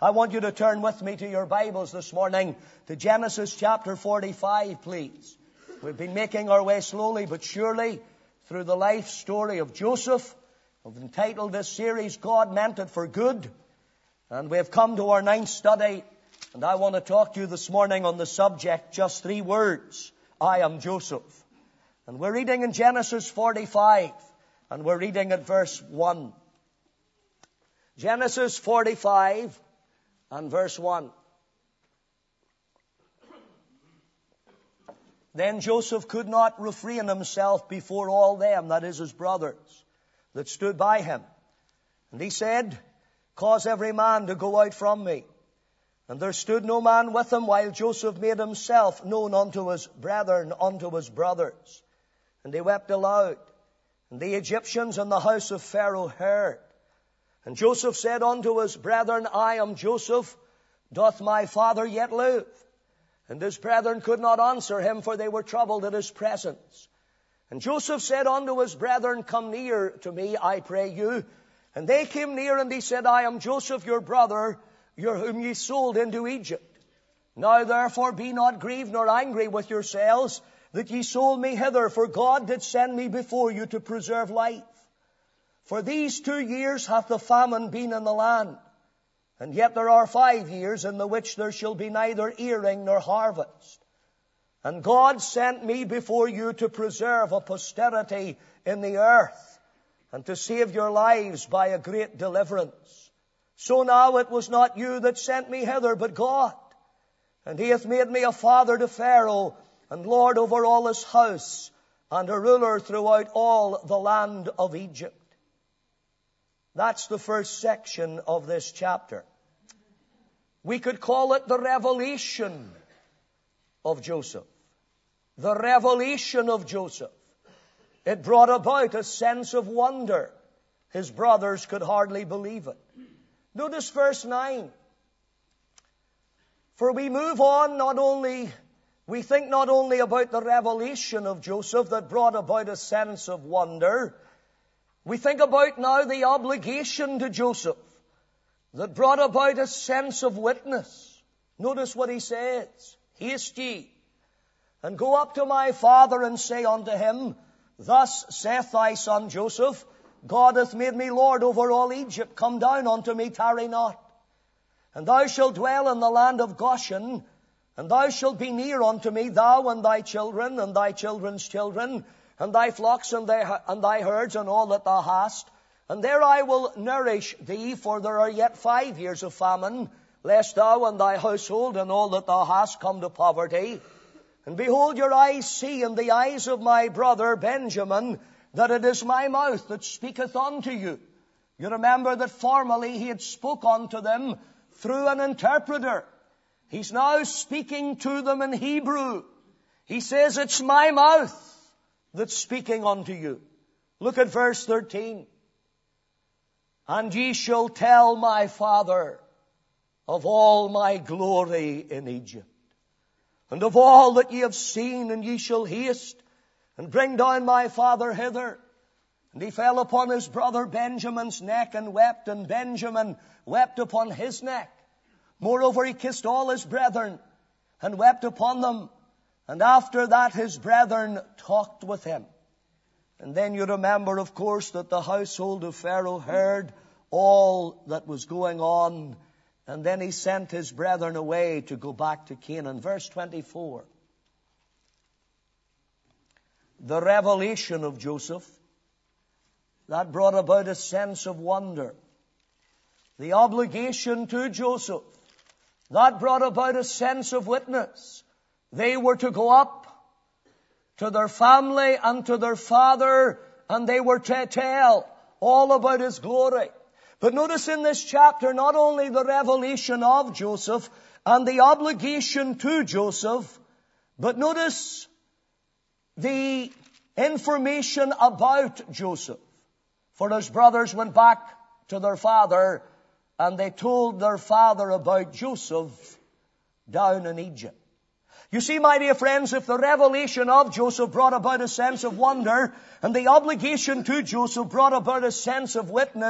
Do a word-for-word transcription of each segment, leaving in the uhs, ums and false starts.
I want you to turn with me to your Bibles this morning to Genesis chapter forty-five, please. We've been making our way slowly but surely through the life story of Joseph. We've entitled this series, God Meant It for Good. And we've come to our ninth study. And I want to talk to you this morning on the subject, just three words. I am Joseph. And we're reading in Genesis forty-five. And we're reading at verse one. Genesis forty-five and verse one. Then Joseph could not refrain himself before all them, that is his brothers, that stood by him. And he said, Cause every man to go out from me. And there stood no man with him, while Joseph made himself known unto his brethren, unto his brothers. And they wept aloud. And the Egyptians in the house of Pharaoh heard. And Joseph said unto his brethren, I am Joseph. Doth my father yet live? And his brethren could not answer him, for they were troubled at his presence. And Joseph said unto his brethren, Come near to me, I pray you. And they came near, and he said, I am Joseph your brother, your whom ye sold into Egypt. Now therefore be not grieved nor angry with yourselves, that ye sold me hither, for God did send me before you to preserve life. For these two years hath the famine been in the land, and yet there are five years in the which there shall be neither earing nor harvest. And God sent me before you to preserve a posterity in the earth, and to save your lives by a great deliverance. So now it was not you that sent me hither, but God. And he hath made me a father to Pharaoh, and lord over all his house, and a ruler throughout all the land of Egypt. That's the first section of this chapter. We could call it the revelation of Joseph. The revelation of Joseph. It brought about a sense of wonder. His brothers could hardly believe it. Notice verse nine. For we move on not only, we think not only about the revelation of Joseph that brought about a sense of wonder. We think about now the obligation to Joseph that brought about a sense of witness. Notice what he says. Haste ye, and go up to my father, and say unto him, Thus saith thy son Joseph, God hath made me lord over all Egypt. Come down unto me, tarry not. And thou shalt dwell in the land of Goshen, and thou shalt be near unto me, thou and thy children, and thy children's children, and thy flocks and thy, and thy herds, and all that thou hast. And there I will nourish thee, for there are yet five years of famine, lest thou and thy household and all that thou hast come to poverty. And behold, your eyes see, and the eyes of my brother Benjamin, that it is my mouth that speaketh unto you. You remember that formerly he had spoke unto them through an interpreter. He's now speaking to them in Hebrew. He says, it's my mouth that's speaking unto you. Look at verse thirteen. And ye shall tell my father of all my glory in Egypt, and of all that ye have seen, and ye shall haste, and bring down my father hither. And he fell upon his brother Benjamin's neck, and wept, and Benjamin wept upon his neck. Moreover, he kissed all his brethren, and wept upon them. And after that his brethren talked with him. And then you remember, of course, that the household of Pharaoh heard all that was going on. And then he sent his brethren away to go back to Canaan. Verse twenty-four. The revelation of Joseph, that brought about a sense of wonder. The obligation to Joseph, that brought about a sense of witness. They were to go up to their family and to their father, and they were to tell all about his glory. But notice in this chapter, not only the revelation of Joseph and the obligation to Joseph, but notice the information about Joseph. For his brothers went back to their father, and they told their father about Joseph down in Egypt. You see, my dear friends, if the revelation of Joseph brought about a sense of wonder, and the obligation to Joseph brought about a sense of witness,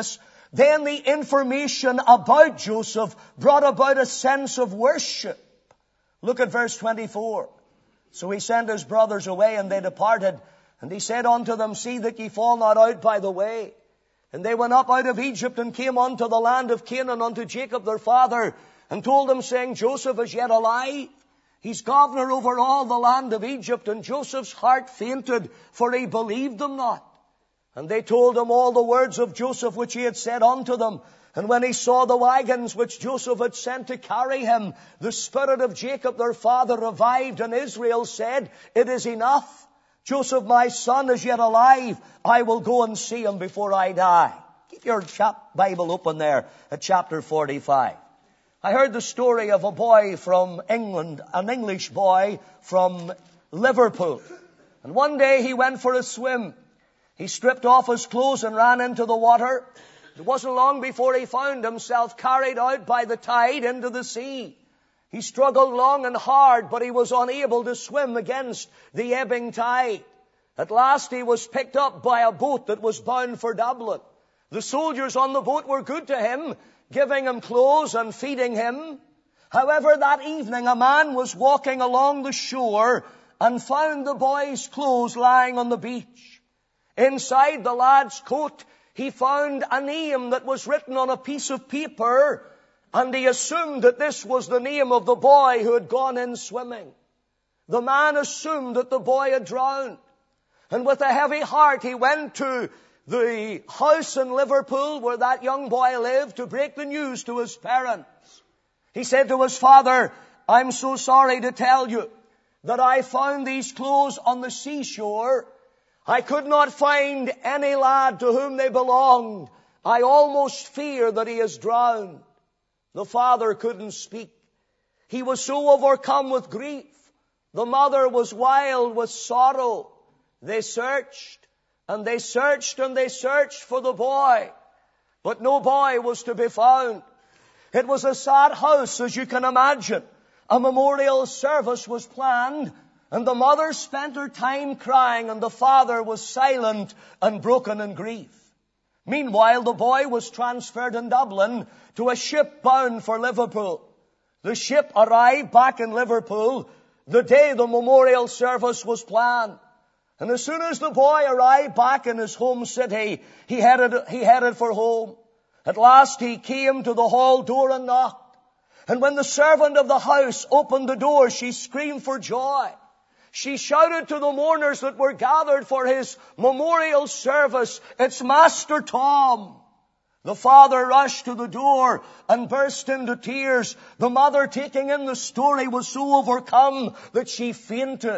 Then the information about Joseph brought about a sense of worship. Look at verse twenty-four. So he sent his brothers away, and they departed. And he said unto them, See that ye fall not out by the way. And they went up out of Egypt, and came unto the land of Canaan, unto Jacob their father, and told him, saying, Joseph is yet alive. He's governor over all the land of Egypt. And Joseph's heart fainted, for he believed them not. And they told him all the words of Joseph which he had said unto them. And when he saw the wagons which Joseph had sent to carry him, the spirit of Jacob their father revived, and Israel said, It is enough. Joseph my son is yet alive. I will go and see him before I die. Keep your Bible open there at chapter forty-five. I heard the story of a boy from England, an English boy from Liverpool. And one day he went for a swim. He stripped off his clothes and ran into the water. It wasn't long before he found himself carried out by the tide into the sea. He struggled long and hard, but he was unable to swim against the ebbing tide. At last he was picked up by a boat that was bound for Dublin. The soldiers on the boat were good to him, giving him clothes and feeding him. However, that evening a man was walking along the shore and found the boy's clothes lying on the beach. Inside the lad's coat, he found a name that was written on a piece of paper, and he assumed that this was the name of the boy who had gone in swimming. The man assumed that the boy had drowned. And with a heavy heart, he went to the house in Liverpool where that young boy lived to break the news to his parents. He said to his father, I'm so sorry to tell you that I found these clothes on the seashore. I could not find any lad to whom they belonged. I almost fear that he is drowned. The father couldn't speak. He was so overcome with grief. The mother was wild with sorrow. They searched, and they searched, and they searched for the boy. But no boy was to be found. It was a sad house, as you can imagine. A memorial service was planned, and the mother spent her time crying, and the father was silent and broken in grief. Meanwhile, the boy was transferred in Dublin to a ship bound for Liverpool. The ship arrived back in Liverpool the day the memorial service was planned. And as soon as the boy arrived back in his home city, he headed, he headed for home. At last he came to the hall door and knocked. And when the servant of the house opened the door, she screamed for joy. She shouted to the mourners that were gathered for his memorial service, It's Master Tom. The father rushed to the door and burst into tears. The mother, taking in the story, was so overcome that she fainted.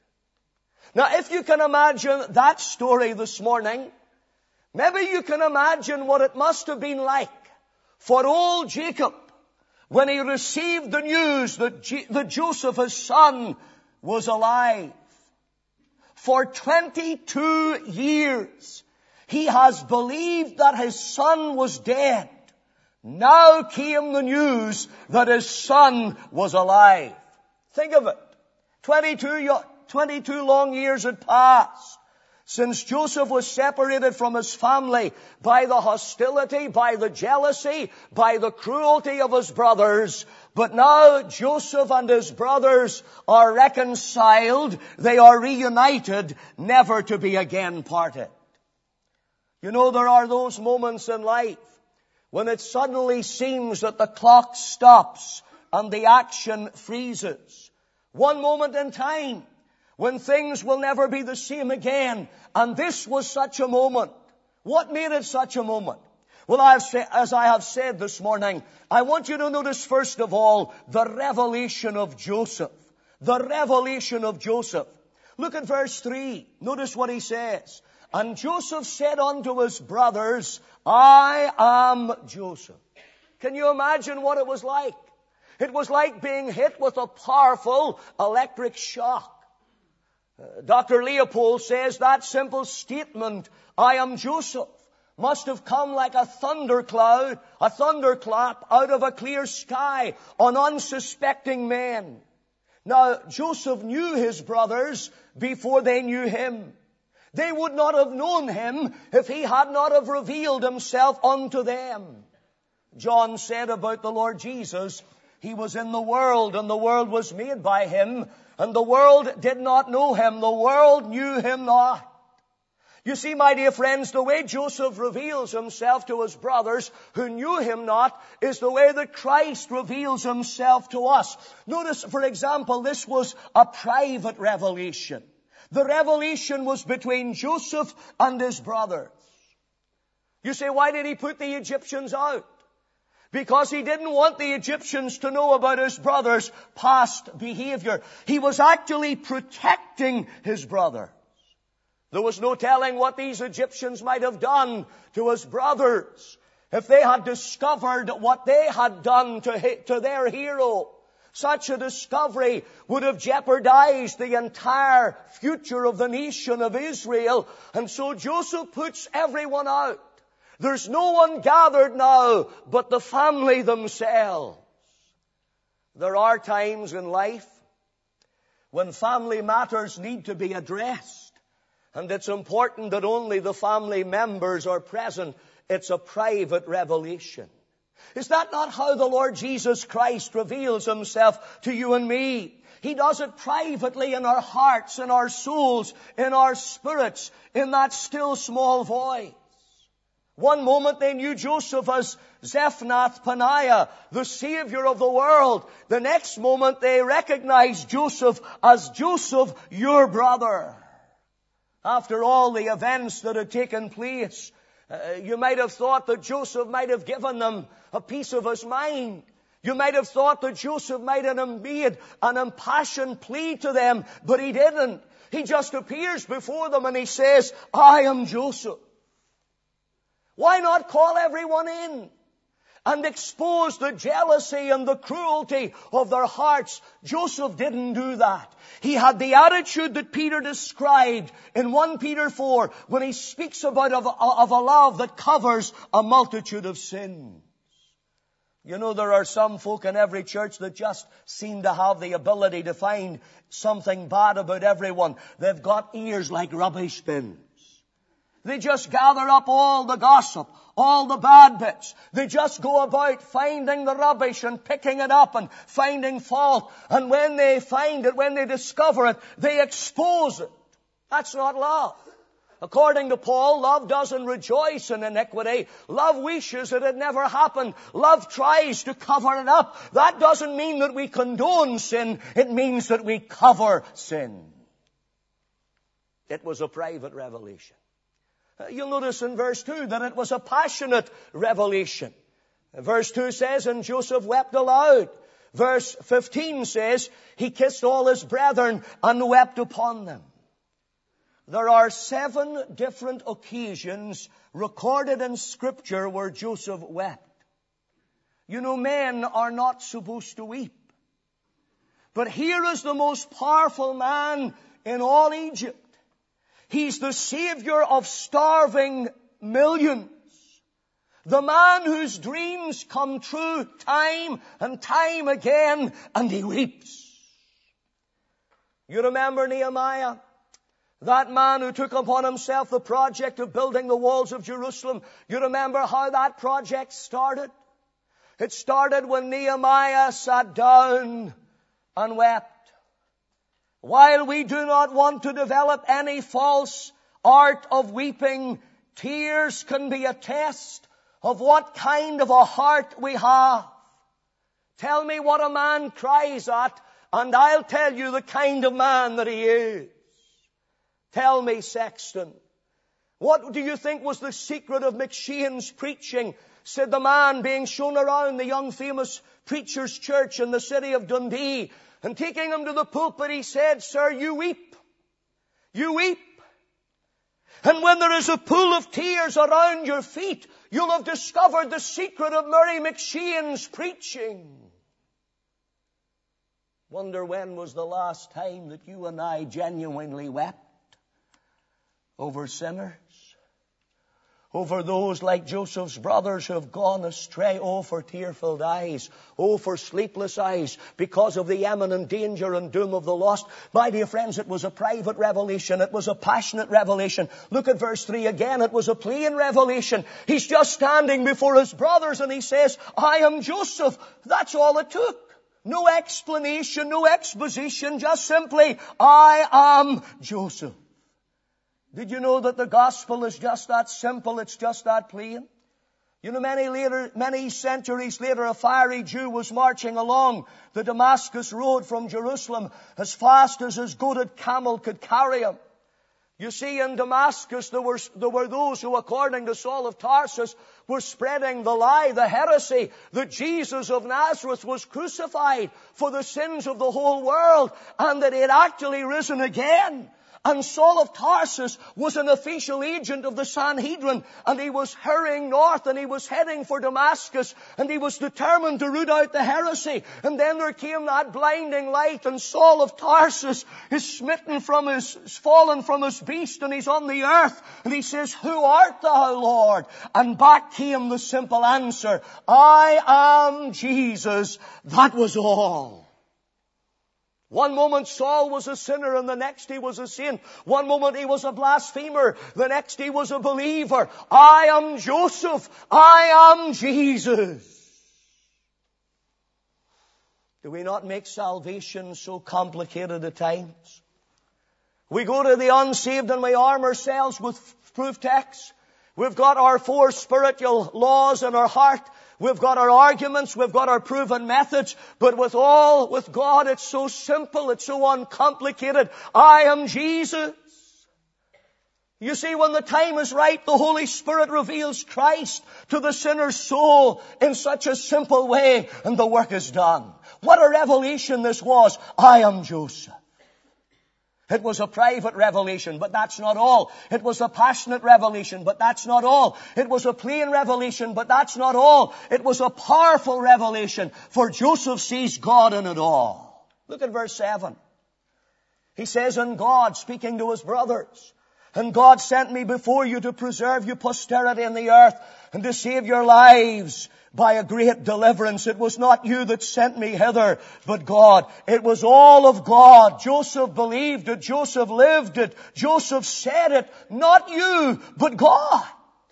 Now, if you can imagine that story this morning, maybe you can imagine what it must have been like for old Jacob when he received the news that, G- that Joseph, his son, was alive. For twenty-two years, he has believed that his son was dead. Now came the news that his son was alive. Think of it. twenty-two, twenty-two long years had passed since Joseph was separated from his family by the hostility, by the jealousy, by the cruelty of his brothers. But now Joseph and his brothers are reconciled. They are reunited, never to be again parted. You know, there are those moments in life when it suddenly seems that the clock stops and the action freezes. One moment in time when things will never be the same again. And this was such a moment. What made it such a moment? Well, I have say, as I have said this morning, I want you to notice first of all the revelation of Joseph. The revelation of Joseph. Look at verse three. Notice what he says. And Joseph said unto his brothers, I am Joseph. Can you imagine what it was like? It was like being hit with a powerful electric shock. Uh, Doctor Leopold says that simple statement, I am Joseph, must have come like a thundercloud, a thunderclap out of a clear sky on unsuspecting men. Now, Joseph knew his brothers before they knew him. They would not have known him if he had not have revealed himself unto them. John said about the Lord Jesus, he was in the world, and the world was made by him, and the world did not know him. The world knew him not. You see, my dear friends, the way Joseph reveals himself to his brothers who knew him not is the way that Christ reveals himself to us. Notice, for example, this was a private revelation. The revelation was between Joseph and his brothers. You say, why did he put the Egyptians out? Because he didn't want the Egyptians to know about his brothers' past behavior. He was actually protecting his brother. There was no telling what these Egyptians might have done to his brothers if they had discovered what they had done to, to their hero. Such a discovery would have jeopardized the entire future of the nation of Israel. And so Joseph puts everyone out. There's no one gathered now but the family themselves. There are times in life when family matters need to be addressed. And it's important that only the family members are present. It's a private revelation. Is that not how the Lord Jesus Christ reveals himself to you and me? He does it privately in our hearts, in our souls, in our spirits, in that still small voice. One moment they knew Joseph as Zephnath-Paneah, the Savior of the world. The next moment they recognized Joseph as Joseph, your brother. After all the events that had taken place, uh, you might have thought that Joseph might have given them a piece of his mind. You might have thought that Joseph might have made an impassioned plea to them, but he didn't. He just appears before them and he says, I am Joseph. Why not call everyone in and expose the jealousy and the cruelty of their hearts? Joseph didn't do that. He had the attitude that Peter described in First Peter four when he speaks about of, of a love that covers a multitude of sins. You know, there are some folk in every church that just seem to have the ability to find something bad about everyone. They've got ears like rubbish bins. They just gather up all the gossip, all the bad bits. They just go about finding the rubbish and picking it up and finding fault. And when they find it, when they discover it, they expose it. That's not love. According to Paul, love doesn't rejoice in iniquity. Love wishes that it never happened. Love tries to cover it up. That doesn't mean that we condone sin. It means that we cover sin. It was a private revelation. You'll notice in verse two that it was a passionate revelation. Verse two says, and Joseph wept aloud. Verse fifteen says, he kissed all his brethren and wept upon them. There are seven different occasions recorded in Scripture where Joseph wept. You know, men are not supposed to weep. But here is the most powerful man in all Egypt. He's the Savior of starving millions. The man whose dreams come true time and time again, and he weeps. You remember Nehemiah? That man who took upon himself the project of building the walls of Jerusalem. You remember how that project started? It started when Nehemiah sat down and wept. While we do not want to develop any false art of weeping, tears can be a test of what kind of a heart we have. Tell me what a man cries at, and I'll tell you the kind of man that he is. Tell me, Sexton, what do you think was the secret of McShane's preaching? Said the man being shown around the young famous preacher's church in the city of Dundee, and taking him to the pulpit, he said, sir, you weep. You weep. And when there is a pool of tears around your feet, you'll have discovered the secret of Murray McShane's preaching. Wonder when was the last time that you and I genuinely wept over sinners? over those like Joseph's brothers who have gone astray. Oh, for tear-filled eyes. Oh, for sleepless eyes because of the imminent danger and doom of the lost. My dear friends, it was a private revelation. It was a passionate revelation. Look at verse three again. It was a plain revelation. He's just standing before his brothers and he says, I am Joseph. That's all it took. No explanation, no exposition, just simply, I am Joseph. Did you know that the gospel is just that simple? It's just that plain. You know, many later, many centuries later, a fiery Jew was marching along the Damascus road from Jerusalem as fast as his goated camel could carry him. You see, in Damascus, there were, there were those who, according to Saul of Tarsus, were spreading the lie, the heresy, that Jesus of Nazareth was crucified for the sins of the whole world and that he had actually risen again. And Saul of Tarsus was an official agent of the Sanhedrin, and he was hurrying north, and he was heading for Damascus, and he was determined to root out the heresy. And then there came that blinding light, and Saul of Tarsus is smitten from his, is fallen from his beast, and he's on the earth, and he says, Who art thou, Lord? And back came the simple answer, I am Jesus. That was all. One moment Saul was a sinner and the next he was a saint. One moment he was a blasphemer. The next he was a believer. I am Joseph. I am Jesus. Do we not make salvation so complicated at times? We go to the unsaved and we arm ourselves with proof texts. We've got our four spiritual laws in our heart. We've got our arguments, we've got our proven methods, but with all, with God, it's so simple, it's so uncomplicated. I am Jesus. You see, when the time is right, the Holy Spirit reveals Christ to the sinner's soul in such a simple way, and the work is done. What a revelation this was. I am Joseph. It was a private revelation, but that's not all. It was a passionate revelation, but that's not all. It was a plain revelation, but that's not all. It was a powerful revelation, for Joseph sees God in it all. Look at verse seven. He says, And God, speaking to his brothers, and God sent me before you to preserve you posterity in the earth, and to save your lives by a great deliverance. It was not you that sent me hither, but God. It was all of God. Joseph believed it. Joseph lived it. Joseph said it. Not you, but God.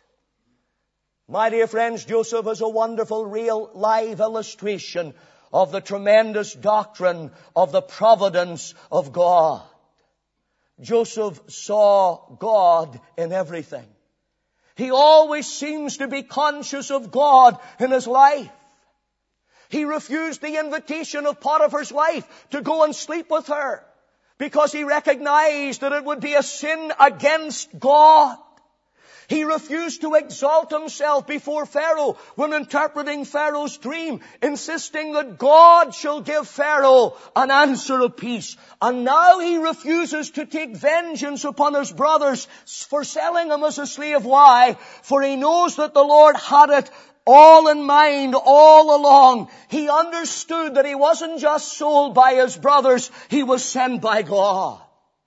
My dear friends, Joseph is a wonderful, real, live illustration of the tremendous doctrine of the providence of God. Joseph saw God in everything. He always seems to be conscious of God in his life. He refused the invitation of Potiphar's wife to go and sleep with her because he recognized that it would be a sin against God. He refused to exalt himself before Pharaoh when interpreting Pharaoh's dream, insisting that God shall give Pharaoh an answer of peace. And now he refuses to take vengeance upon his brothers for selling him as a slave. Why? For he knows that the Lord had it all in mind all along. He understood that he wasn't just sold by his brothers, he was sent by God.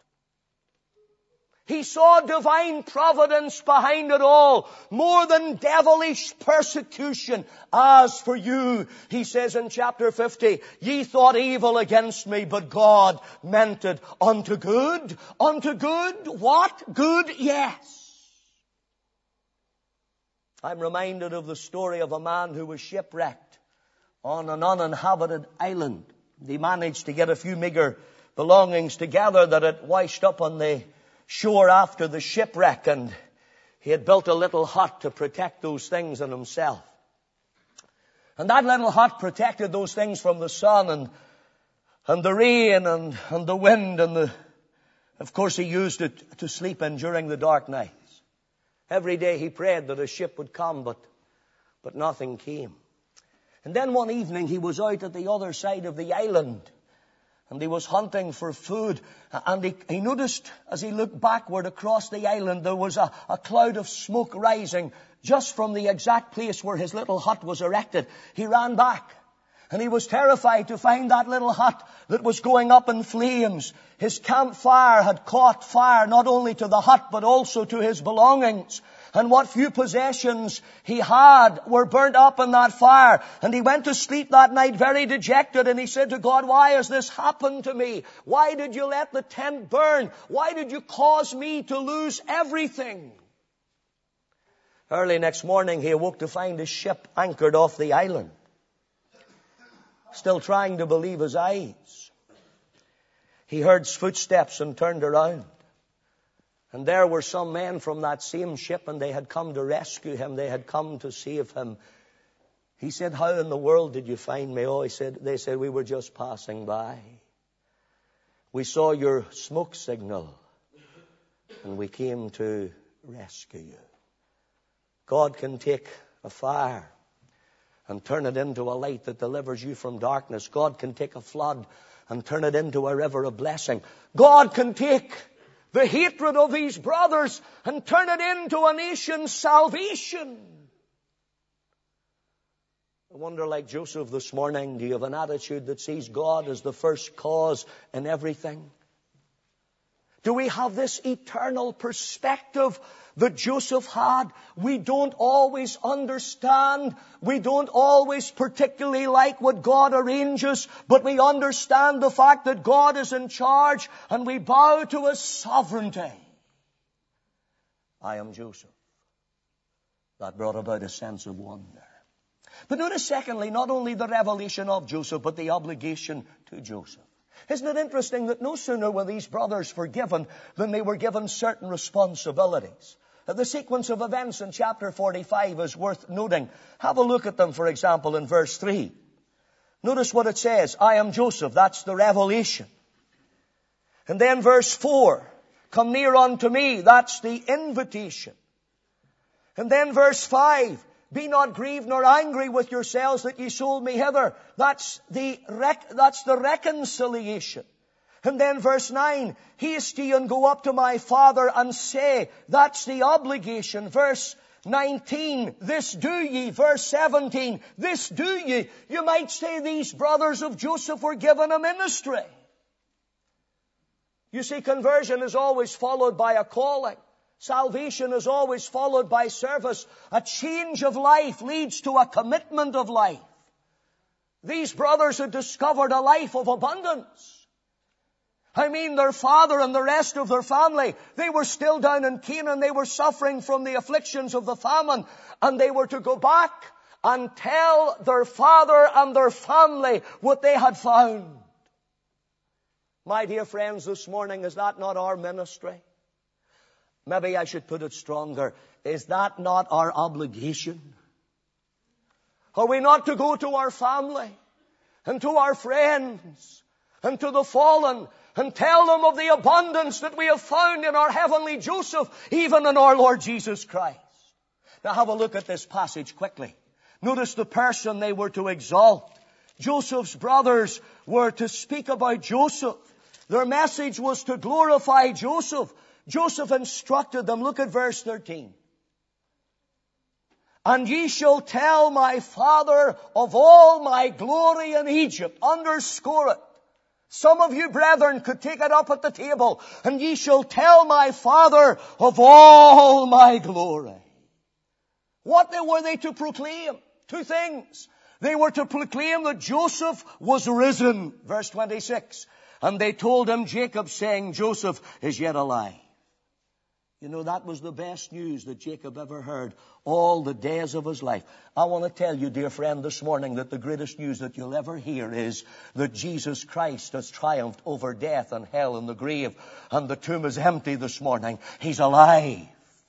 He saw divine providence behind it all, more than devilish persecution. As for you, he says in chapter fifty, ye thought evil against me, but God meant it unto good. Unto good? What? Good? Yes. I'm reminded of the story of a man who was shipwrecked on an uninhabited island. He managed to get a few meager belongings together that had washed up on the shore after the shipwreck, and he had built a little hut to protect those things and himself. And that little hut protected those things from the sun and and the rain and, and the wind, and the, of course he used it to sleep in during the dark nights. Every day he prayed that a ship would come, but but nothing came. And then one evening he was out at the other side of the island, and he was hunting for food, and he, he noticed as he looked backward across the island there was a, a cloud of smoke rising just from the exact place where his little hut was erected. He ran back, and he was terrified to find that little hut that was going up in flames. His campfire had caught fire not only to the hut but also to his belongings. and what few possessions he had were burnt up in that fire. And he went to sleep that night very dejected, and he said to God, why has this happened to me? Why did you let the tent burn? Why did you cause me to lose everything? Early next morning, he awoke to find his ship anchored off the island. Still trying to believe his eyes, he heard footsteps and turned around. And there were some men from that same ship, and they had come to rescue him. They had come to save him. He said, how in the world did you find me? Oh, he said, they said, we were just passing by. We saw your smoke signal, and we came to rescue you. God can take a fire and turn it into a light that delivers you from darkness. God can take a flood and turn it into a river of blessing. God can take the hatred of these brothers and turn it into a nation's salvation. I wonder, like Joseph this morning, do you have an attitude that sees God as the first cause in everything? Do we have this eternal perspective that Joseph had? We don't always understand. We don't always particularly like what God arranges, but we understand the fact that God is in charge, and we bow to His sovereignty. I am Joseph. That brought about a sense of wonder. But notice, secondly, not only the revelation of Joseph, but the obligation to Joseph. Isn't it interesting that no sooner were these brothers forgiven than they were given certain responsibilities? The sequence of events in chapter forty-five is worth noting. Have a look at them, for example, in verse three. Notice what it says. I am Joseph. That's the revelation. And then verse four. Come near unto me. That's the invitation. And then verse five. Be not grieved nor angry with yourselves that ye sold me hither. That's the, rec- that's the reconciliation. And then verse nine, haste ye and go up to my father and say. That's the obligation. Verse nineteen, this do ye. Verse seventeen, this do ye. You might say these brothers of Joseph were given a ministry. You see, conversion is always followed by a calling. Salvation is always followed by service. A change of life leads to a commitment of life. These brothers had discovered a life of abundance. I mean, their father and the rest of their family, they were still down in Canaan. They were suffering from the afflictions of the famine. And they were to go back and tell their father and their family what they had found. My dear friends, this morning, is that not our ministry? Maybe I should put it stronger. Is that not our obligation? Are we not to go to our family and to our friends and to the fallen and tell them of the abundance that we have found in our heavenly Joseph, even in our Lord Jesus Christ? Now have a look at this passage quickly. Notice the person they were to exalt. Joseph's brothers were to speak about Joseph. Their message was to glorify Joseph. Joseph instructed them. Look at verse thirteen. And ye shall tell my father of all my glory in Egypt. Underscore it. Some of you brethren could take it up at the table. And ye shall tell my father of all my glory. What were they to proclaim? Two things. They were to proclaim that Joseph was risen. Verse twenty-six. And they told him, Jacob, saying, Joseph is yet alive. You know, that was the best news that Jacob ever heard all the days of his life. I want to tell you, dear friend, this morning that the greatest news that you'll ever hear is that Jesus Christ has triumphed over death and hell and the grave, and the tomb is empty this morning. He's alive.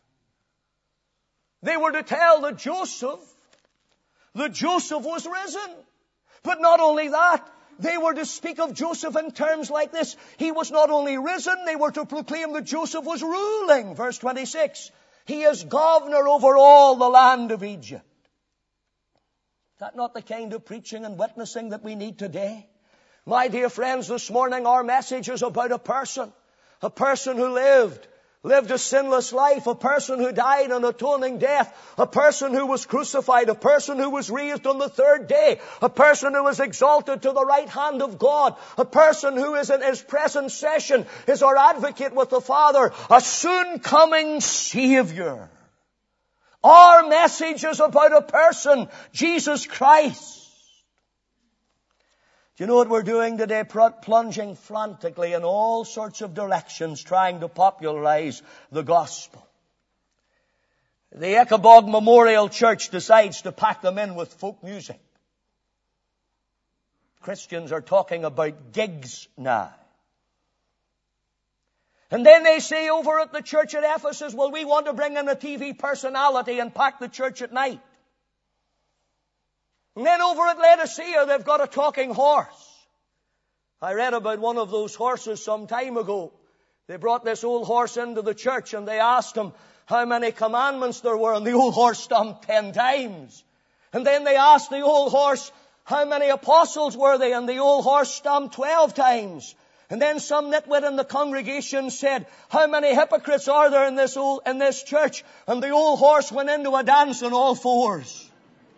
They were to tell that Joseph, that Joseph was risen. But not only that, they were to speak of Joseph in terms like this. He was not only risen, they were to proclaim that Joseph was ruling. Verse twenty-six. He is governor over all the land of Egypt. Is that not the kind of preaching and witnessing that we need today? My dear friends, this morning our message is about a person. A person who lived. Lived a sinless life, a person who died an atoning death, a person who was crucified, a person who was raised on the third day, a person who was exalted to the right hand of God, a person who is in His present session, is our advocate with the Father, a soon coming Savior. Our message is about a person, Jesus Christ. Do you know what we're doing today? Plunging frantically in all sorts of directions, trying to popularize the gospel. The Ichabod Memorial Church decides to pack them in with folk music. Christians are talking about gigs now. And then they say over at the church at Ephesus, well, we want to bring in a T V personality and pack the church at night. And then over at Laodicea, they've got a talking horse. I read about one of those horses some time ago. They brought this old horse into the church and they asked him how many commandments there were, and the old horse stomped ten times. And then they asked the old horse how many apostles were they, and the old horse stomped twelve times. And then some nitwit in the congregation said, how many hypocrites are there in this old, in this church? And the old horse went into a dance on all fours.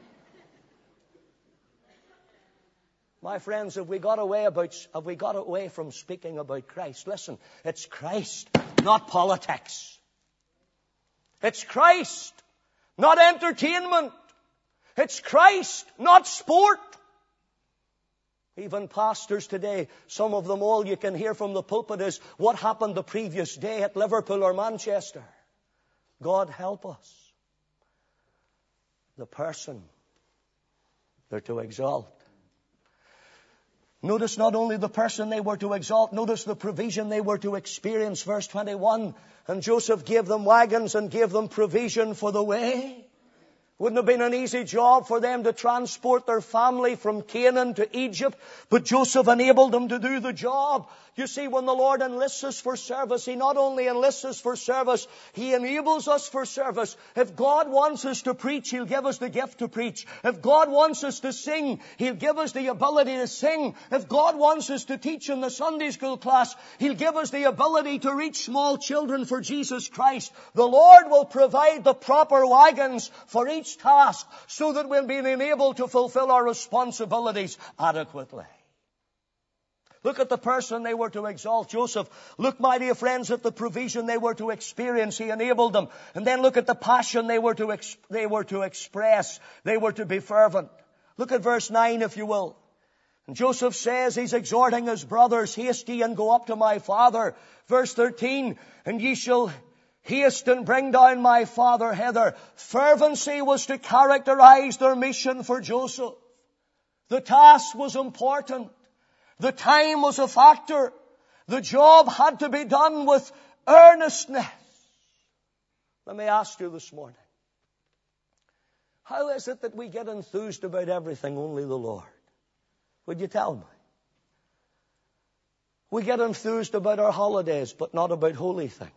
My friends, have we got away about, have we got away from speaking about Christ? Listen, it's Christ, not politics. It's Christ, not entertainment. It's Christ, not sport. Even pastors today, some of them, all you can hear from the pulpit is what happened the previous day at Liverpool or Manchester. God help us. The person they're to exalt. Notice not only the person they were to exalt, notice the provision they were to experience. Verse twenty-one, and Joseph gave them wagons and gave them provision for the way. Wouldn't have been an easy job for them to transport their family from Canaan to Egypt, but Joseph enabled them to do the job. You see, when the Lord enlists us for service, He not only enlists us for service, He enables us for service. If God wants us to preach, He'll give us the gift to preach. If God wants us to sing, He'll give us the ability to sing. If God wants us to teach in the Sunday school class, He'll give us the ability to reach small children for Jesus Christ. The Lord will provide the proper wagons for each task so that we'll be enabled to fulfill our responsibilities adequately. Look at the person they were to exalt, Joseph. Look, my dear friends, at the provision they were to experience. He enabled them. And then look at the passion they were to ex- they were to express. They were to be fervent. Look at verse nine, if you will. And Joseph says, he's exhorting his brothers, haste ye and go up to my father. Verse thirteen, and ye shall haste and bring down my father hither. Fervency was to characterize their mission for Joseph. The task was important. The time was a factor. The job had to be done with earnestness. Let me ask you this morning, how is it that we get enthused about everything only the Lord? Would you tell me? We get enthused about our holidays, but not about holy things.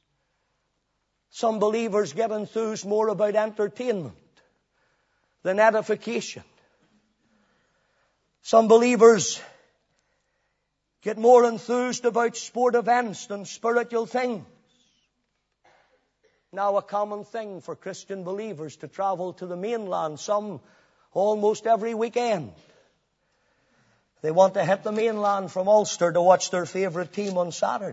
Some believers get enthused more about entertainment than edification. Some believers get more enthused about sport events than spiritual things. Now a common thing for Christian believers to travel to the mainland, some almost every weekend. They want to hit the mainland from Ulster to watch their favourite team on Saturday.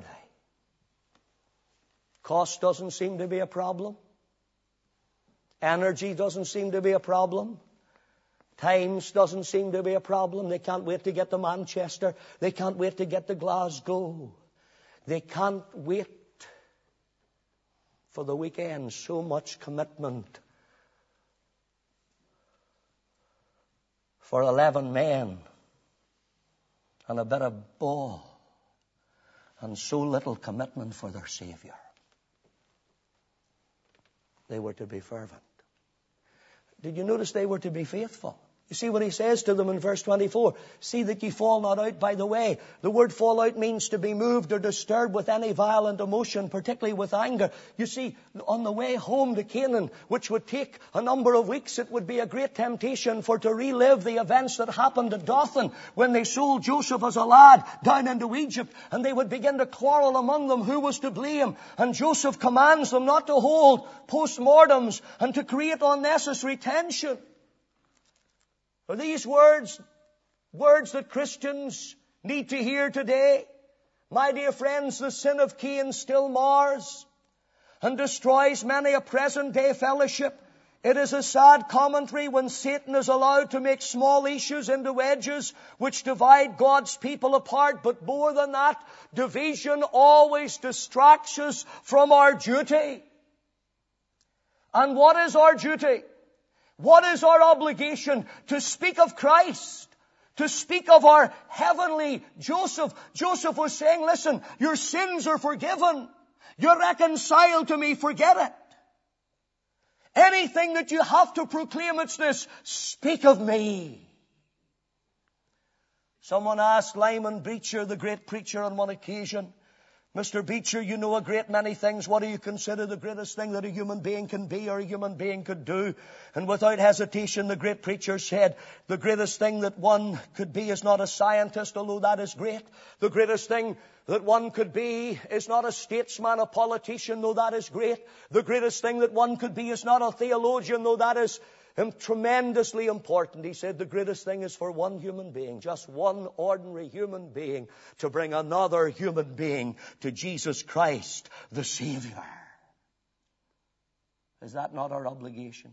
Cost doesn't seem to be a problem. Energy doesn't seem to be a problem. Times doesn't seem to be a problem. They can't wait to get to Manchester. They can't wait to get to Glasgow. They can't wait for the weekend. So much commitment for eleven men and a bit of ball, and so little commitment for their Savior. They were to be fervent. Did you notice they were to be faithful? You see what he says to them in verse twenty-four. See that ye fall not out by the way. The word fall out means to be moved or disturbed with any violent emotion, particularly with anger. You see, on the way home to Canaan, which would take a number of weeks, it would be a great temptation for to relive the events that happened at Dothan when they sold Joseph as a lad down into Egypt, and they would begin to quarrel among them who was to blame. And Joseph commands them not to hold post-mortems and to create unnecessary tension. Are these words, words that Christians need to hear today? My dear friends, the sin of Cain still mars and destroys many a present-day fellowship It is a sad commentary when Satan is allowed to make small issues into wedges which divide God's people apart. But more than that, division always distracts us from our duty. And what is our duty? What is our obligation? To speak of Christ. To speak of our heavenly Joseph. Joseph was saying, listen, your sins are forgiven. You're reconciled to me. Forget it. Anything that you have to proclaim, it's this: speak of me. Someone asked Lyman Beecher, the great preacher, on one occasion, Mister Beecher, you know a great many things. What do you consider the greatest thing that a human being can be or a human being could do? And without hesitation, the great preacher said, the greatest thing that one could be is not a scientist, although that is great. The greatest thing that one could be is not a statesman, a politician, though that is great. The greatest thing that one could be is not a theologian, though that is tremendously important. He said the greatest thing is for one human being, just one ordinary human being, to bring another human being to Jesus Christ, the Savior. Is that not our obligation?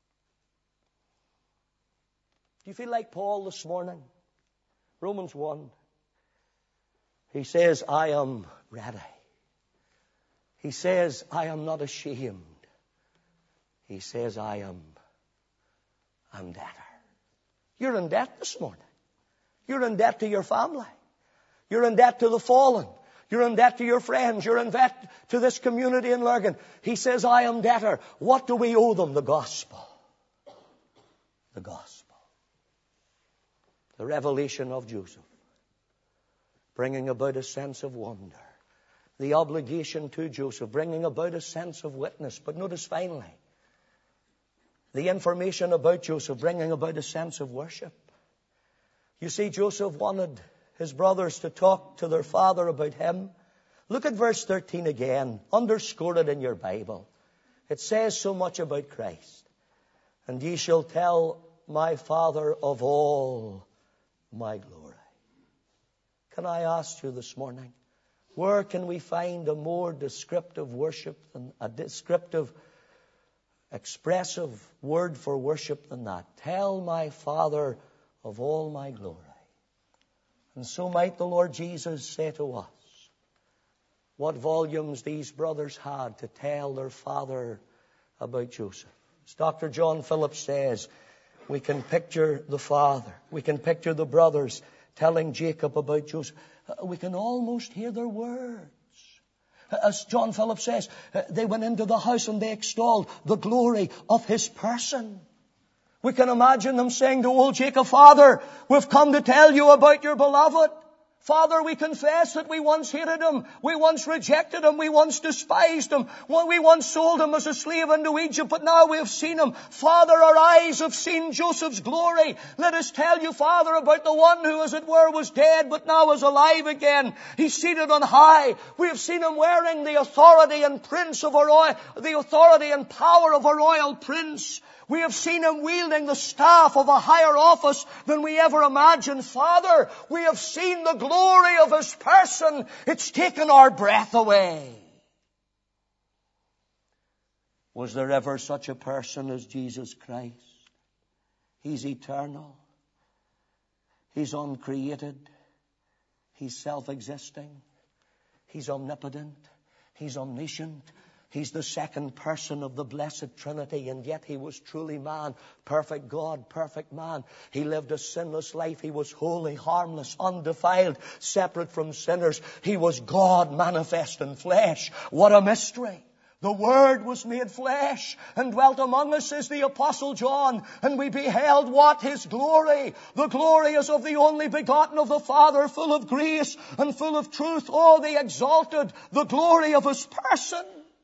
Do you feel like Paul this morning? Romans one. He says, I am ready. He says, I am not ashamed. He says, I am I'm debtor. You're in debt this morning. You're in debt to your family. You're in debt to the fallen. You're in debt to your friends. You're in debt to this community in Lurgan. He says, I am debtor. What do we owe them? The gospel. The gospel. The revelation of Joseph, bringing about a sense of wonder. The obligation to Joseph, bringing about a sense of witness. But notice finally, the information about Joseph, bringing about a sense of worship. You see, Joseph wanted his brothers to talk to their father about him. Look at verse thirteen again. Underscore it in your Bible. It says so much about Christ. And ye shall tell my father of all my glory. Can I ask you this morning, where can we find a more descriptive worship than a descriptive expressive word for worship than that? Tell my Father of all my glory. And so might the Lord Jesus say to us, what volumes these brothers had to tell their father about Joseph. As Doctor John Phillips says, we can picture the father, we can picture the brothers telling Jacob about Joseph. We can almost hear their words. As John Phillips says, they went into the house and they extolled the glory of his person. We can imagine them saying to old Jacob, Father, we've come to tell you about your beloved. Father, we confess that we once hated him. We once rejected him. We once despised him. We once sold him as a slave into Egypt, but now we have seen him. Father, our eyes have seen Joseph's glory. Let us tell you, Father, about the one who, as it were, was dead, but now is alive again. He's seated on high. We have seen him wearing the authority and prince of a royal, the authority and power of a royal prince. We have seen him wielding the staff of a higher office than we ever imagined. Father, we have seen the glory of his person. It's taken our breath away. Was there ever such a person as Jesus Christ? He's eternal. He's uncreated. He's self-existing. He's omnipotent. He's omniscient. He's the second person of the blessed Trinity, and yet he was truly man, perfect God, perfect man. He lived a sinless life. He was holy, harmless, undefiled, separate from sinners. He was God manifest in flesh. What a mystery! The Word was made flesh and dwelt among us, says the Apostle John, and we beheld what? His glory. The glory is of the only begotten of the Father, full of grace and full of truth. Oh, the exalted, the glory of his person.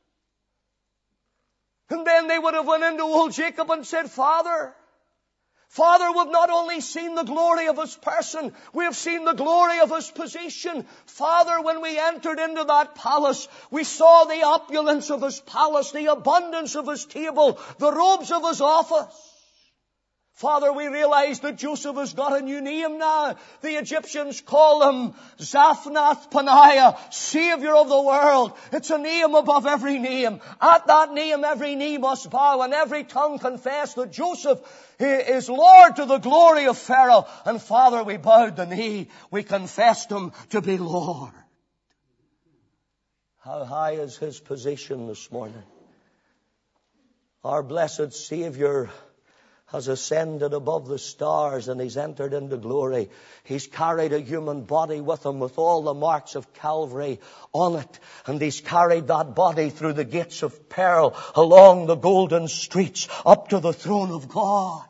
And then they would have went into old Jacob and said, Father, Father, we've not only seen the glory of his person, we have seen the glory of his position. Father, when we entered into that palace, we saw the opulence of his palace, the abundance of his table, the robes of his office. Father, we realize that Joseph has got a new name now. The Egyptians call him Zaphnath Paneah, Savior of the world. It's a name above every name. At that name, every knee must bow and every tongue confess that Joseph is Lord to the glory of Pharaoh. And Father, we bowed the knee. We confessed him to be Lord. How high is his position this morning? Our blessed Savior has ascended above the stars and he's entered into glory. He's carried a human body with him with all the marks of Calvary on it. And he's carried that body through the gates of pearl, along the golden streets, up to the throne of God.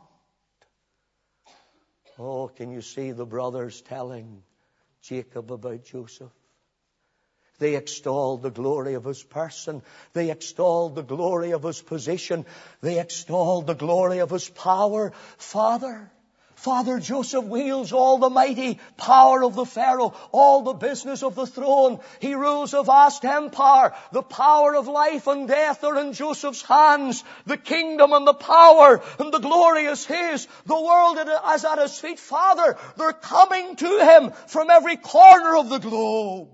Oh, can you see the brothers telling Jacob about Joseph? They extolled the glory of his person. They extolled the glory of his position. They extolled the glory of his power. Father, Father Joseph wields all the mighty power of the Pharaoh, all the business of the throne. He rules a vast empire. The power of life and death are in Joseph's hands. The kingdom and the power and the glory is his. The world is at his feet. Father, they're coming to him from every corner of the globe.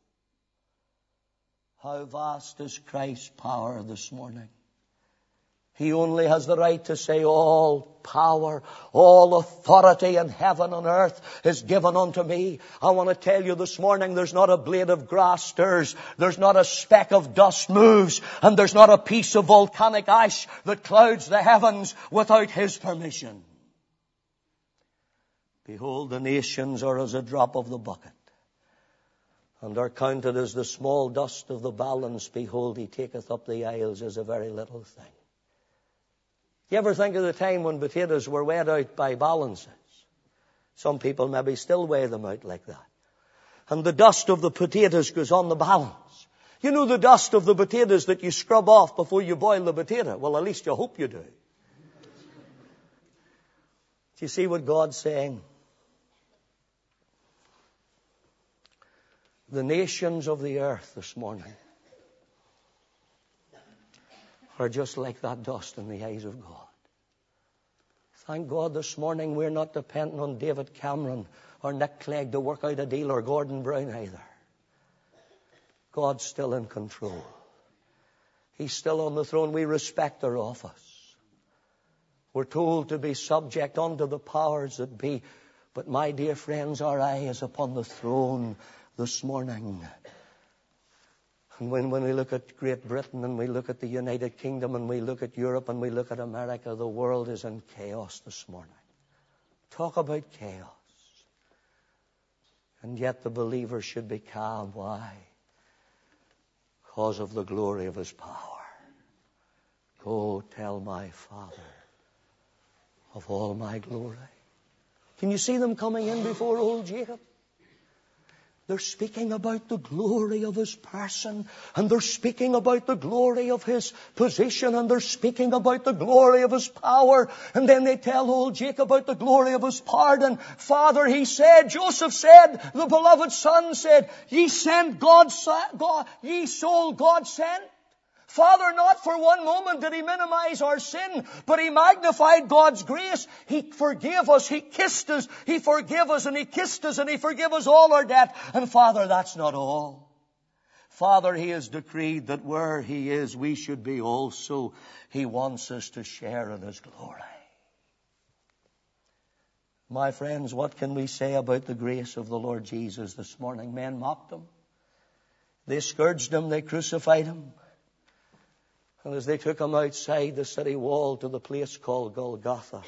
How vast is Christ's power this morning. He only has the right to say, all power, all authority in heaven and earth is given unto me. I want to tell you this morning, there's not a blade of grass stirs, there's not a speck of dust moves, and there's not a piece of volcanic ash that clouds the heavens without his permission. Behold, the nations are as a drop of the bucket, and are counted as the small dust of the balance. Behold, he taketh up the isles as a very little thing. You ever think of the time when potatoes were weighed out by balances? Some people maybe still weigh them out like that. And the dust of the potatoes goes on the balance. You know the dust of the potatoes that you scrub off before you boil the potato? Well, at least you hope you do. Do you see what God's saying? The nations of the earth this morning are just like that dust in the eyes of God. Thank God this morning we're not dependent on David Cameron or Nick Clegg to work out a deal, or Gordon Brown either. God's still in control. He's still on the throne. We respect their office. We're told to be subject unto the powers that be. But my dear friends, our eye is upon the throne this morning. And when, when we look at Great Britain and we look at the United Kingdom and we look at Europe and we look at America, the world is in chaos this morning. Talk about chaos. And yet the believer should be calm. Why? Because of the glory of his power. Go tell my Father of all my glory. Can you see them coming in before old Jacob? They're speaking about the glory of his person, and they're speaking about the glory of his position, and they're speaking about the glory of his power. And then they tell old Jacob about the glory of his pardon. Father, he said, Joseph said, the beloved son said, ye sent God, God ye soul God sent. Father, not for one moment did he minimize our sin, but he magnified God's grace. He forgave us, he kissed us, he forgave us, and he kissed us, and he forgave us all our debt. And Father, that's not all. Father, he has decreed that where he is, we should be also. He wants us to share in his glory. My friends, what can we say about the grace of the Lord Jesus this morning? Men mocked him. They scourged him. They crucified him. And as they took him outside the city wall to the place called Golgotha,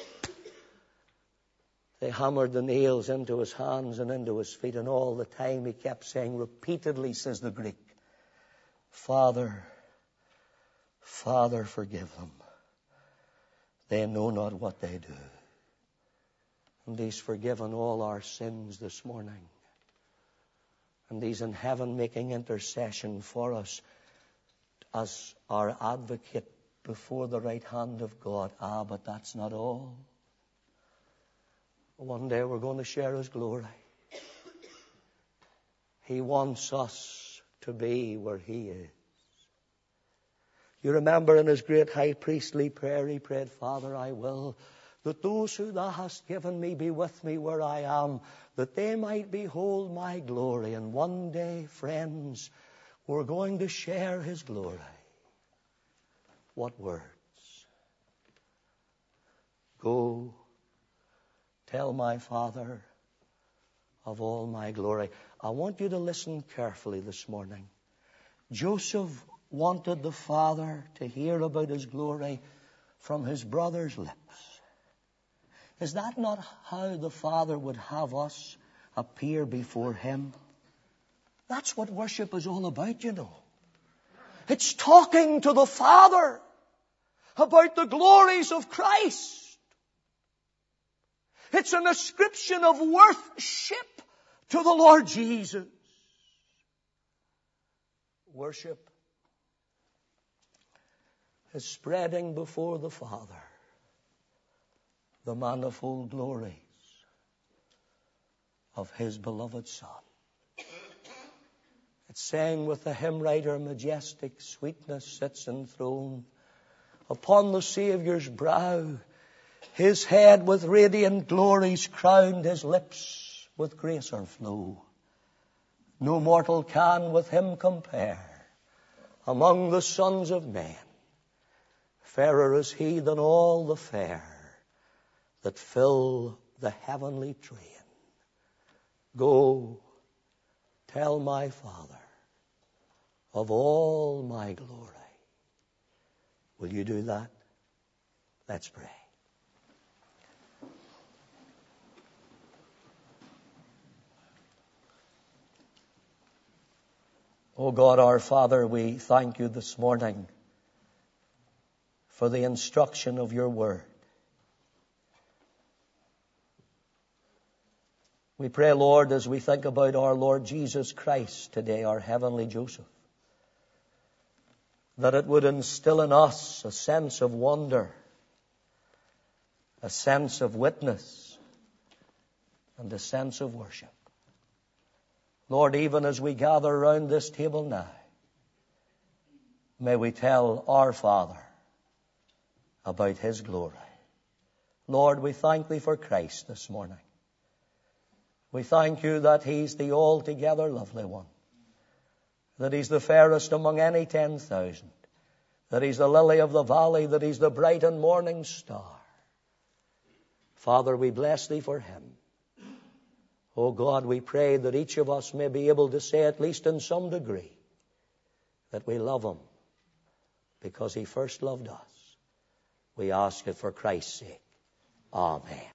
they hammered the nails into his hands and into his feet. And all the time he kept saying repeatedly, says the Greek, Father, Father, forgive them. They know not what they do. And he's forgiven all our sins this morning. And he's in heaven making intercession for us as our advocate before the right hand of God. Ah, but that's not all. One day we're going to share his glory. He wants us to be where he is. You remember in his great high priestly prayer, he prayed, Father, I will that those who thou hast given me be with me where I am, that they might behold my glory. And one day, friends, we're going to share his glory. What words? Go, tell my Father of all my glory. I want you to listen carefully this morning. Joseph wanted the Father to hear about his glory from his brother's lips. Is that not how the Father would have us appear before him? That's what worship is all about, you know. It's talking to the Father about the glories of Christ. It's an ascription of worship to the Lord Jesus. Worship is spreading before the Father the manifold glories of his beloved Son. It's saying with the hymn writer, majestic sweetness sits enthroned upon the Saviour's brow. His head with radiant glories crowned, his lips with grace o'erflow. No mortal can with him compare among the sons of men. Fairer is he than all the fair that fill the heavenly train. Go, tell my Father of all my glory. Will you do that? Let's pray. Oh God, our Father, we thank you this morning for the instruction of your word. We pray, Lord, as we think about our Lord Jesus Christ today, our heavenly Joseph, that it would instill in us a sense of wonder, a sense of witness, and a sense of worship. Lord, even as we gather around this table now, may we tell our Father about his glory. Lord, we thank thee for Christ this morning. We thank you that he's the altogether lovely one, that he's the fairest among any ten thousand, that he's the lily of the valley, that he's the bright and morning star. Father, we bless thee for him. Oh God, we pray that each of us may be able to say, at least in some degree, that we love him because he first loved us. We ask it for Christ's sake. Amen.